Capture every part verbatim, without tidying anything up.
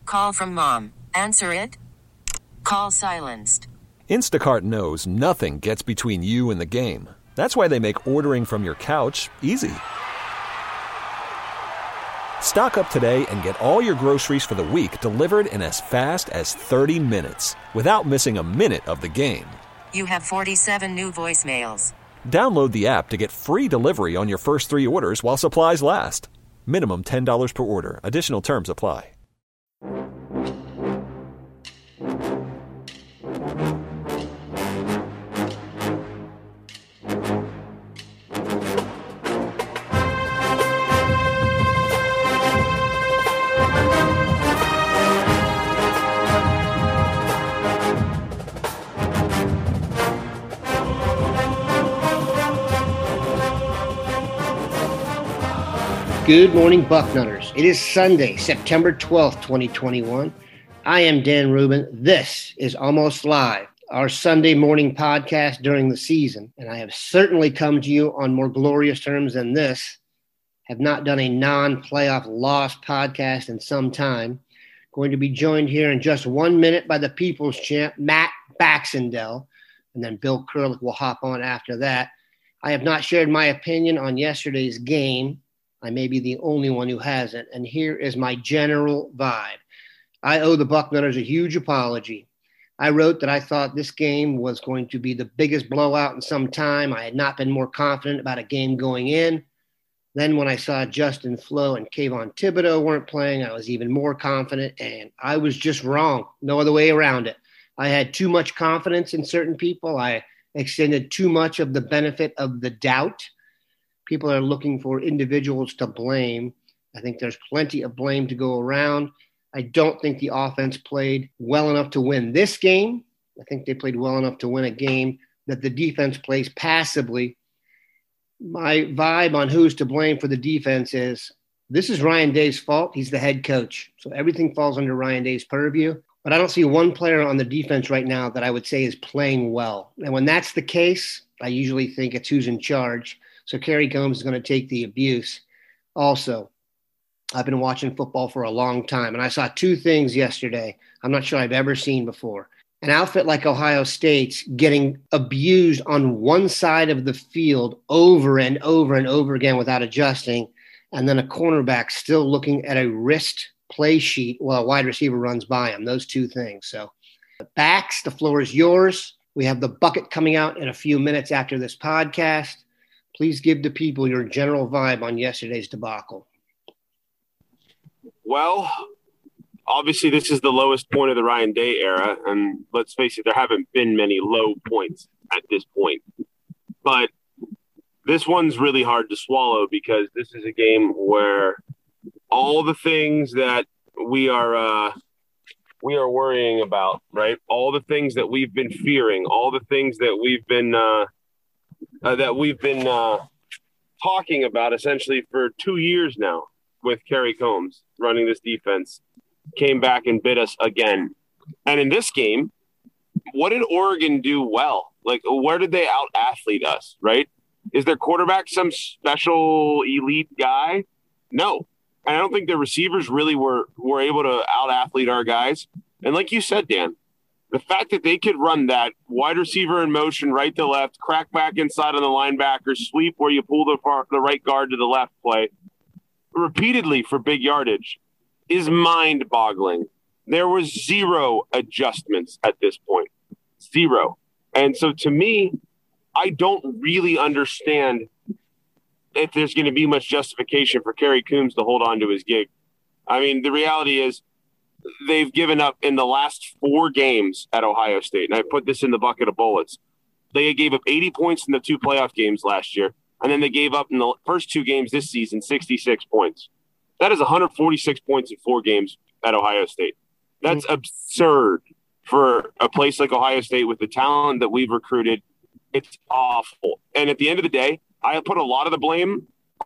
Call from mom. Answer it. Call silenced. Instacart knows nothing gets between you and the game. That's why they make ordering from your couch easy. Stock up today and get all your groceries for the week delivered in as fast as thirty minutes without missing a minute of the game. You have forty-seven new voicemails. Download the app to get free delivery on your first three orders while supplies last. Minimum ten dollars per order. Additional terms apply. Good morning, Bucknutters. It is Sunday, September twelfth, twenty twenty-one. I am Dan Rubin. This is Almost Live, our Sunday morning podcast during the season. And I have certainly come to you on more glorious terms than this. Have not done a non-playoff loss podcast in some time. Going to be joined here in just one minute by the People's Champ, Matt Baxendale. And then Bill Kurelic will hop on after that. I have not shared my opinion on yesterday's game. I may be the only one who hasn't, and here is my general vibe. I owe the Bucknutters a huge apology. I wrote that I thought this game was going to be the biggest blowout in some time. I had not been more confident about a game going in. Then when I saw Justin Flo and Kayvon Thibodeau weren't playing, I was even more confident, and I was just wrong. No other way around it. I had too much confidence in certain people. I extended too much of the benefit of the doubt. People are looking for individuals to blame. I think there's plenty of blame to go around. I don't think the offense played well enough to win this game. I think they played well enough to win a game that the defense plays passively. My vibe on who's to blame for the defense is this is Ryan Day's fault. He's the head coach. So everything falls under Ryan Day's purview. But I don't see one player on the defense right now that I would say is playing well. And when that's the case, I usually think it's who's in charge. So Kerry Combs is going to take the abuse. Also, I've been watching football for a long time, and I saw two things yesterday I'm not sure I've ever seen before. An outfit like Ohio State's getting abused on one side of the field over and over and over again without adjusting, and then a cornerback still looking at a wrist play sheet while a wide receiver runs by him. Those two things. So the backs, the floor is yours. We have the bucket coming out in a few minutes after this podcast. Please give the people your general vibe on yesterday's debacle. Well, obviously this is the lowest point of the Ryan Day era, and let's face it, there haven't been many low points at this point. But this one's really hard to swallow because this is a game where all the things that we are uh, we are worrying about, right? All the things that we've been fearing, all the things that we've been uh, – Uh, that we've been uh, talking about essentially for two years now with Kerry Combs running this defense, came back and bit us again. And in this game, what did Oregon do well? Like, where did they out-athlete us, right? Is their quarterback some special elite guy? No. And I don't think the receivers really were, were able to out-athlete our guys. And like you said, Dan, the fact that they could run that wide receiver in motion, right to left, crack back inside on the linebacker, sweep where you pull the, far, the right guard to the left play repeatedly for big yardage is mind-boggling. There was zero adjustments at this point. Zero. And so to me, I don't really understand if there's going to be much justification for Kerry Coombs to hold on to his gig. I mean, the reality is, they've given up in the last four games at Ohio State. And I put this in the bucket of bullets. They gave up eighty points in the two playoff games last year. And then they gave up in the first two games this season, sixty-six points. That is one hundred forty-six points in four games at Ohio State. That's absurd for a place like Ohio State with the talent that we've recruited. It's awful. And at the end of the day, I put a lot of the blame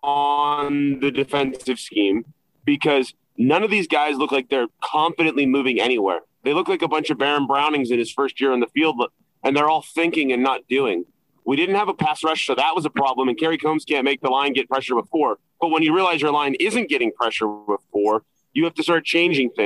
on the defensive scheme because none of these guys look like they're confidently moving anywhere. They look like a bunch of Baron Brownings in his first year on the field, and they're all thinking and not doing. We didn't have a pass rush, so that was a problem, and Kerry Combs can't make the line get pressure with four. But when you realize your line isn't getting pressure with four, you have to start changing things.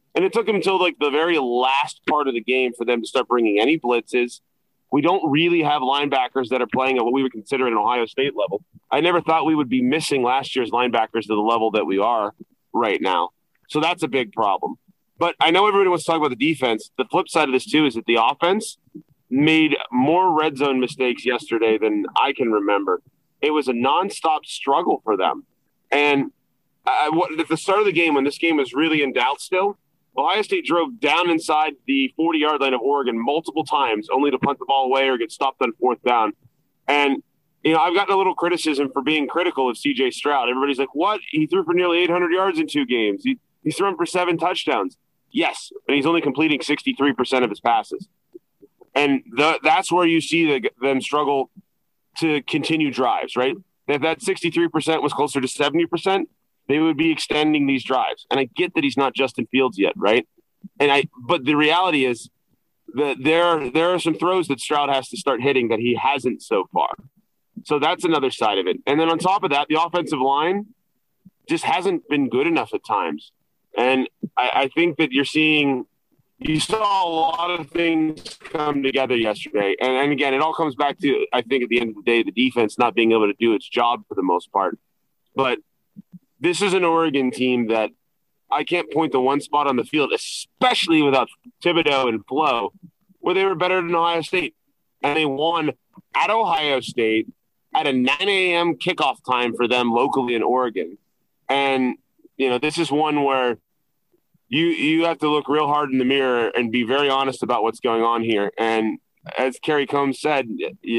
And it took them until like the very last part of the game for them to start bringing any blitzes. We don't really have linebackers that are playing at what we would consider an Ohio State level. I never thought we would be missing last year's linebackers to the level that we are right now. So that's a big problem. But I know everybody wants to talk about the defense. The flip side of this, too, is that the offense made more red zone mistakes yesterday than I can remember. It was a nonstop struggle for them. And I, at the start of the game, when this game was really in doubt still, Ohio State drove down inside the forty-yard line of Oregon multiple times, only to punt the ball away or get stopped on fourth down. And, you know, I've gotten a little criticism for being critical of C J Stroud. Everybody's like, what? He threw for nearly eight hundred yards in two games. He, he's thrown for seven touchdowns. Yes, but he's only completing sixty-three percent of his passes. And the, that's where you see the, them struggle to continue drives, right? If that sixty-three percent was closer to seventy percent, they would be extending these drives. And I get that he's not Justin Fields yet, right? And I, but the reality is that there, there are some throws that Stroud has to start hitting that he hasn't so far. So that's another side of it. And then on top of that, the offensive line just hasn't been good enough at times. And I, I think that you're seeing, you saw a lot of things come together yesterday. And, and again, it all comes back to, I think at the end of the day, the defense not being able to do its job for the most part. But this is an Oregon team that I can't point to one spot on the field, especially without Thibodeau and Flo, where they were better than Ohio State. And they won at Ohio State at a nine a.m. kickoff time for them locally in Oregon. And, you know, this is one where you you have to look real hard in the mirror and be very honest about what's going on here. And as Kerry Combs said,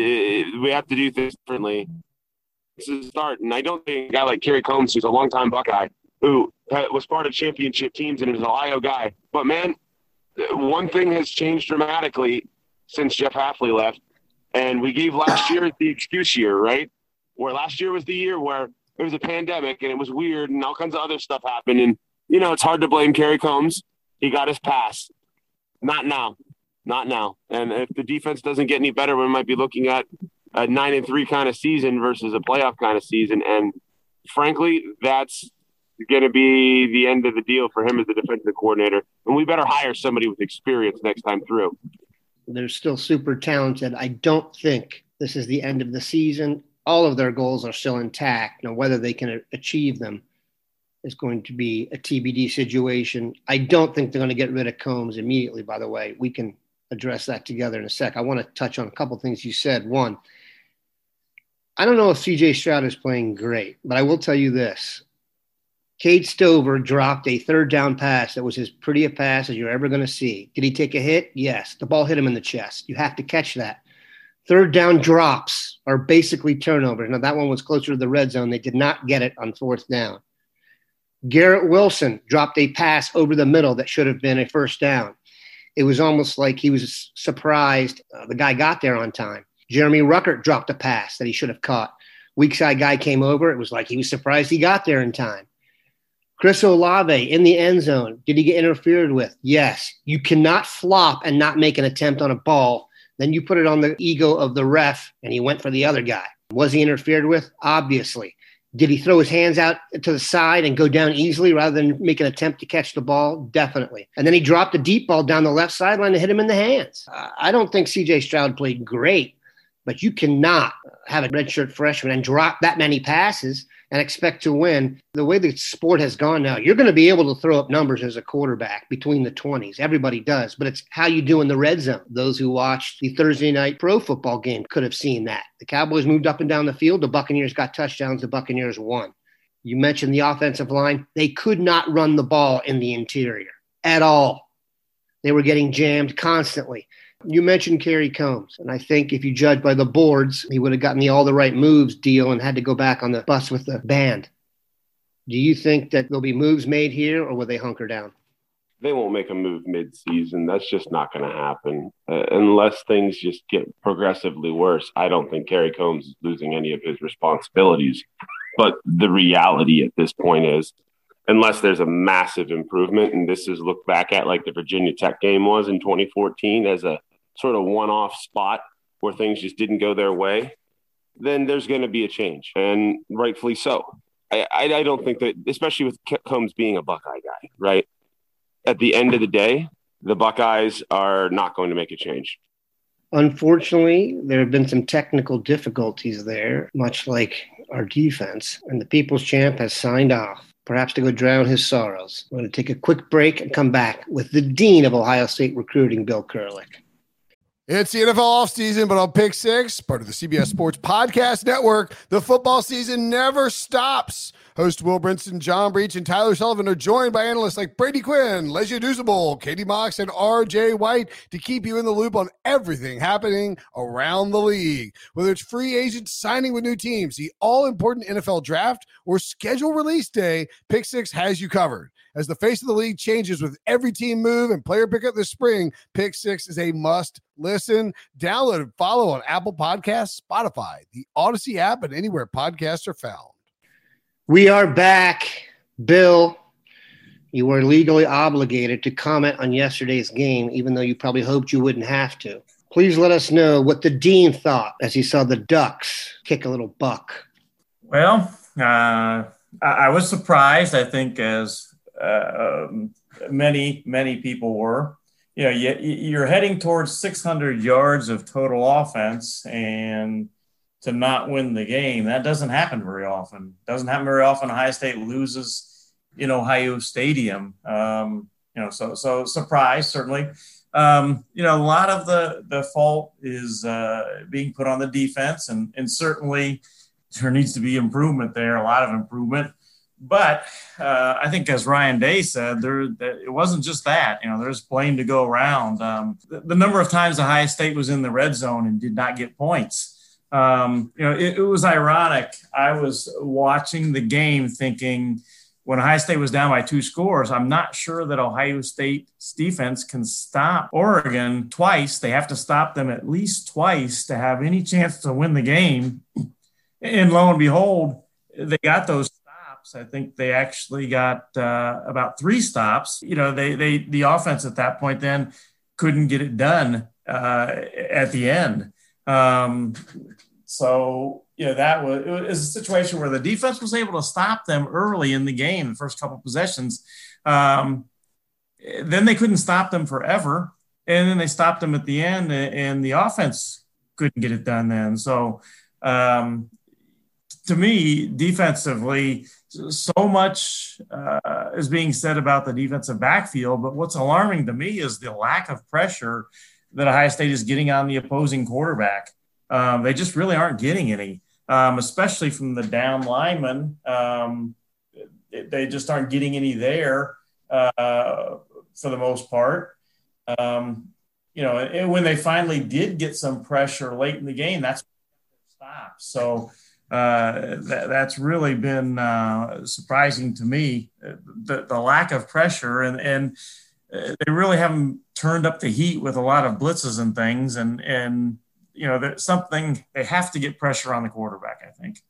we have to do things differently. This is a start. And I don't think a guy like Kerry Combs, who's a longtime Buckeye, who was part of championship teams and is an Ohio guy. But, man, one thing has changed dramatically since Jeff Hafley left. And we gave last year the excuse year, right? Where last year was the year where there was a pandemic and it was weird and all kinds of other stuff happened. And, you know, it's hard to blame Kerry Combs. He got his pass. Not now. Not now. And if the defense doesn't get any better, we might be looking at a nine and three kind of season versus a playoff kind of season. And frankly, that's going to be the end of the deal for him as the defensive coordinator. And we better hire somebody with experience next time through. They're still super talented. I don't think this is the end of the season. All of their goals are still intact. Now, whether they can achieve them is going to be a T B D situation. I don't think they're going to get rid of Combs immediately, by the way. We can address that together in a sec. I want to touch on a couple things you said. One, I don't know if C J Stroud is playing great, but I will tell you this. Cade Stover dropped a third down pass that was as pretty a pass as you're ever going to see. Did he take a hit? Yes. The ball hit him in the chest. You have to catch that. Third down drops are basically turnovers. Now, that one was closer to the red zone. They did not get it on fourth down. Garrett Wilson dropped a pass over the middle that should have been a first down. It was almost like he was surprised uh, the guy got there on time. Jeremy Ruckert dropped a pass that he should have caught. Weak side guy came over. It was like he was surprised he got there in time. Chris Olave in the end zone. Did he get interfered with? Yes. You cannot flop and not make an attempt on a ball. Then you put it on the ego of the ref, and he went for the other guy. Was he interfered with? Obviously. Did he throw his hands out to the side and go down easily rather than make an attempt to catch the ball? Definitely. And then he dropped a deep ball down the left sideline and hit him in the hands. Uh, I don't think C J Stroud played great, but you cannot have a redshirt freshman and drop that many passes and expect to win. The way the sport has gone now, you're going to be able to throw up numbers as a quarterback between the twenties. Everybody does, but it's how you do in the red zone. Those who watched the Thursday night pro football game could have seen that. The Cowboys moved up and down the field. The Buccaneers got touchdowns. The Buccaneers won. You mentioned the offensive line. They could not run the ball in the interior at all. They were getting jammed constantly. You mentioned Kerry Combs, and I think if you judge by the boards, he would have gotten the all the right moves deal and had to go back on the bus with the band. Do you think that there'll be moves made here, or will they hunker down? They won't make a move mid-season. That's just not going to happen. Uh, unless things just get progressively worse, I don't think Kerry Combs is losing any of his responsibilities. But the reality at this point is, unless there's a massive improvement, and this is looked back at like the Virginia Tech game was in twenty fourteen as a sort of one-off spot where things just didn't go their way, then there's going to be a change, and rightfully so. I, I, I don't think that, especially with Combs being a Buckeye guy, right? at the end of the day, the Buckeyes are not going to make a change. Unfortunately, there have been some technical difficulties there, much like our defense, and the People's Champ has signed off, perhaps to go drown his sorrows. We're going to take a quick break and come back with the Dean of Ohio State Recruiting, Bill Kurelic. It's the N F L offseason, but on Pick Six, part of the C B S Sports Podcast Network, the football season never stops. Host Will Brinson, John Breach, and Tyler Sullivan are joined by analysts like Brady Quinn, Lesia Dusable, Katie Mox, and R J White to keep you in the loop on everything happening around the league. Whether it's free agents signing with new teams, the all-important N F L draft, or schedule release day, Pick Six has you covered. As the face of the league changes with every team move and player pickup this spring, Pick Six is a must listen. Download and follow on Apple Podcasts, Spotify, the Odyssey app, and anywhere podcasts are found. We are back. Bill, you were legally obligated to comment on yesterday's game, even though you probably hoped you wouldn't have to. Please let us know what the Dean thought as he saw the Ducks kick a little buck. Well, uh, I, I was surprised, I think, as uh, um, many, many people were. You know, you, you're heading towards six hundred yards of total offense, and to not win the game, that doesn't happen very often. Doesn't happen very often. Ohio State loses in Ohio Stadium. Um, you know, so so surprise, certainly. Um, you know, a lot of the, the fault is uh, being put on the defense, and, and certainly there needs to be improvement there, a lot of improvement. But uh, I think, as Ryan Day said, there it wasn't just that. You know, there's blame to go around. Um, the, the number of times Ohio State was in the red zone and did not get points. Um, you know, it, it was ironic. I was watching the game thinking, when Ohio State was down by two scores, I'm not sure that Ohio State's defense can stop Oregon twice. They have to stop them at least twice to have any chance to win the game. And lo and behold, they got those stops. I think they actually got uh, about three stops. You know, they they the offense at that point then couldn't get it done uh, at the end. Um, so, you know, that was, it was a situation where the defense was able to stop them early in the game, the first couple of possessions. Um, then they couldn't stop them forever. And then they stopped them at the end, and the offense couldn't get it done then. So, um, to me, defensively, so much uh, is being said about the defensive backfield, but what's alarming to me is the lack of pressure that Ohio State is getting on the opposing quarterback. Um, they just really aren't getting any, um, especially from the down linemen. Um, they just aren't getting any there uh, for the most part. Um, you know, and when they finally did get some pressure late in the game, that's when they stopped. So uh, that, that's really been uh, surprising to me, the, the lack of pressure, and, and they really haven't turned up the heat with a lot of blitzes and things. And, and, you know, there's something, they have to get pressure on the quarterback, I think.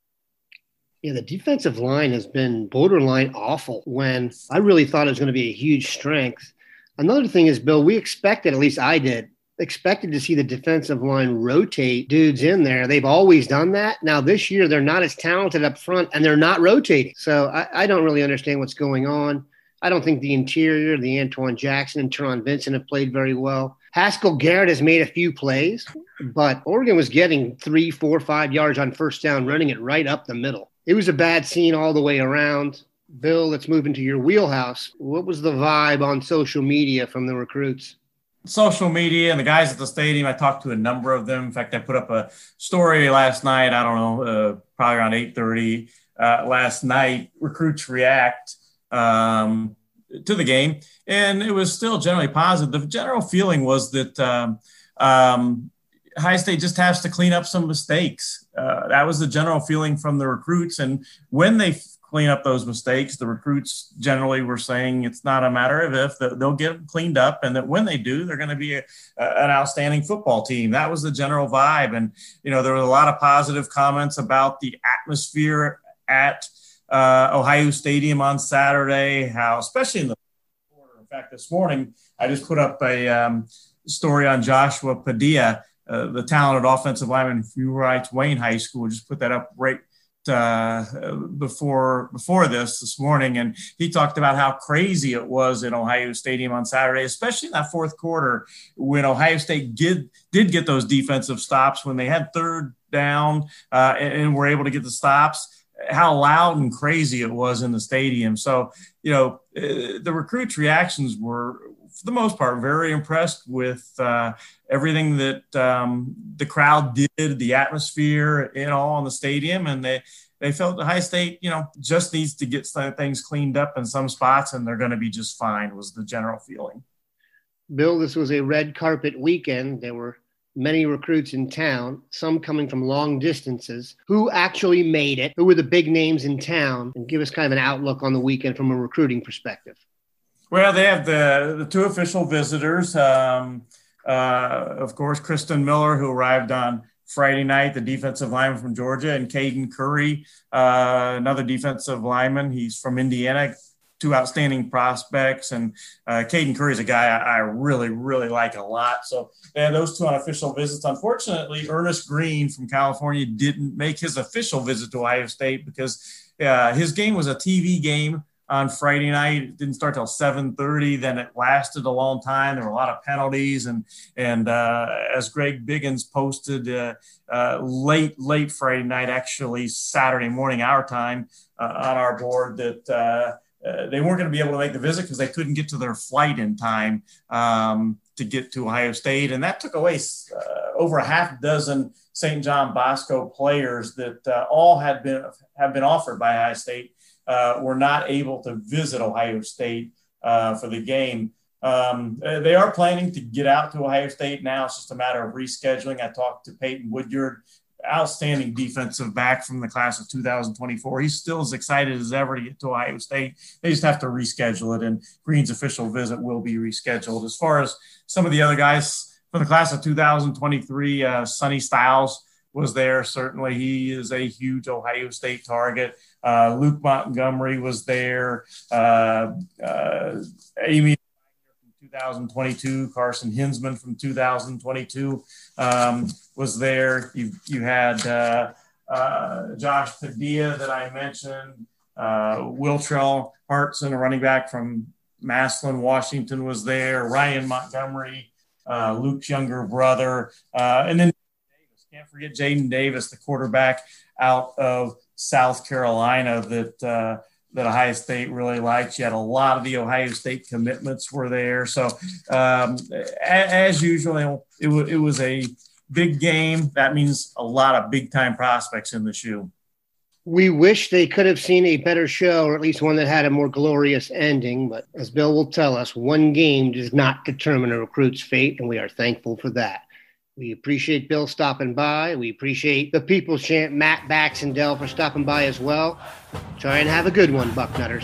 Yeah, the defensive line has been borderline awful when I really thought it was going to be a huge strength. Another thing is, Bill, we expected, at least I did, expected to see the defensive line rotate dudes in there. They've always done that. Now this year, they're not as talented up front, and they're not rotating. So I, I don't really understand what's going on. I don't think the interior, the Antoine Jackson and Teron Vincent have played very well. Haskell Garrett has made a few plays, but Oregon was getting three, four, five yards on first down, running it right up the middle. It was a bad scene all the way around. Bill, let's move into your wheelhouse. What was the vibe on social media from the recruits? Social media and the guys at the stadium, I talked to a number of them. In fact, I put up a story last night, I don't know, uh, probably around eight thirty uh, last night, Recruits React um, to the game. And it was still generally positive. The general feeling was that um, um, Ohio State just has to clean up some mistakes. Uh, that was the general feeling from the recruits. And when they clean up those mistakes, the recruits generally were saying it's not a matter of if, that they'll get them cleaned up, and that when they do, they're going to be a, an outstanding football team. That was the general vibe. And, you know, there were a lot of positive comments about the atmosphere at uh, Ohio Stadium on Saturday, how, especially in the quarter. In fact, this morning, I just put up a um, story on Joshua Padilla, uh, the talented offensive lineman who writes Wayne High School. Just put that up right uh, before before this this morning, and he talked about how crazy it was in Ohio Stadium on Saturday, especially in that fourth quarter when Ohio State did did get those defensive stops when they had third down uh, and, and were able to get the stops. How loud and crazy it was in the stadium. So, you know, uh, the recruits' reactions were, for the most part, very impressed with uh, everything that um, the crowd did, the atmosphere, and all in the stadium. And they, they felt Ohio State, you know, just needs to get some things cleaned up in some spots, and they're going to be just fine, was the general feeling. Bill, this was a red carpet weekend. There were many recruits in town, some coming from long distances. Who actually made it? Who were the big names in town? And give us kind of an outlook on the weekend from a recruiting perspective. Well, they have the, the two official visitors. Um, uh, of course, Kristen Miller, who arrived on Friday night, the defensive lineman from Georgia, and Caden Curry, uh, another defensive lineman. He's from Indiana. Two outstanding prospects, and uh, Caden Curry is a guy I, I really, really like a lot. So they had those two on official visits. Unfortunately, Ernest Green from California didn't make his official visit to Ohio State because uh, his game was a T V game on Friday night. It didn't start till seven thirty. Then it lasted a long time. There were a lot of penalties, and and uh, as Greg Biggins posted uh, uh, late, late Friday night, actually Saturday morning our time uh, on our board, that uh, Uh, they weren't going to be able to make the visit because they couldn't get to their flight in time um, to get to Ohio State. And that took away uh, over a half dozen Saint John Bosco players that uh, all had been have been offered by Ohio State, uh, were not able to visit Ohio State uh, for the game. Um, they are planning to get out to Ohio State now. It's just a matter of rescheduling. I talked to Peyton Woodyard, outstanding defensive back from the class of two thousand twenty-four. He's still as excited as ever to get to Ohio State. They just have to reschedule it, and Green's official visit will be rescheduled. As far as some of the other guys for the class of two thousand twenty-three, uh, Sonny Styles was there. Certainly he is a huge Ohio State target. Uh, Luke Montgomery was there. Uh, uh, Amy two thousand twenty-two, Carson Hinsman from two thousand twenty-two um, was there. You you had uh, uh, Josh Padilla that I mentioned, uh, Wiltrell Hartson, a running back from Massillon, Washington, was there. Ryan Montgomery, uh, Luke's younger brother, uh, and then Davis. Can't forget Jaden Davis, the quarterback out of South Carolina that uh, that Ohio State really liked. You had a lot of the Ohio State commitments were there. So um, as usual, it, w- it was a big game. That means a lot of big-time prospects in the shoe. We wish they could have seen a better show, or at least one that had a more glorious ending. But as Bill will tell us, one game does not determine a recruit's fate, and we are thankful for that. We appreciate Bill stopping by. We appreciate the People's Champ, Matt Baxendale, for stopping by as well. Try and have a good one, Bucknutters.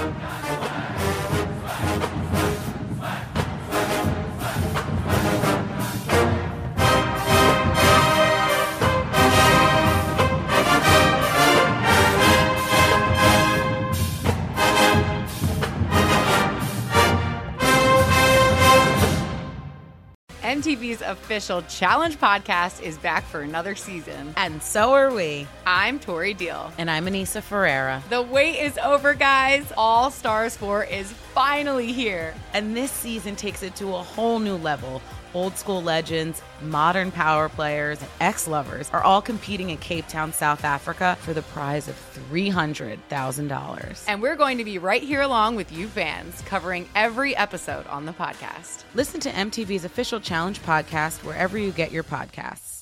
M T V's official Challenge podcast is back for another season. And so are we. I'm Tori Deal. And I'm Anissa Ferreira. The wait is over, guys. All Stars four is finally here. And this season takes it to a whole new level. Old school legends, modern power players, and ex-lovers are all competing in Cape Town, South Africa for the prize of three hundred thousand dollars. And we're going to be right here along with you fans, covering every episode on the podcast. Listen to M T V's official Challenge podcast wherever you get your podcasts.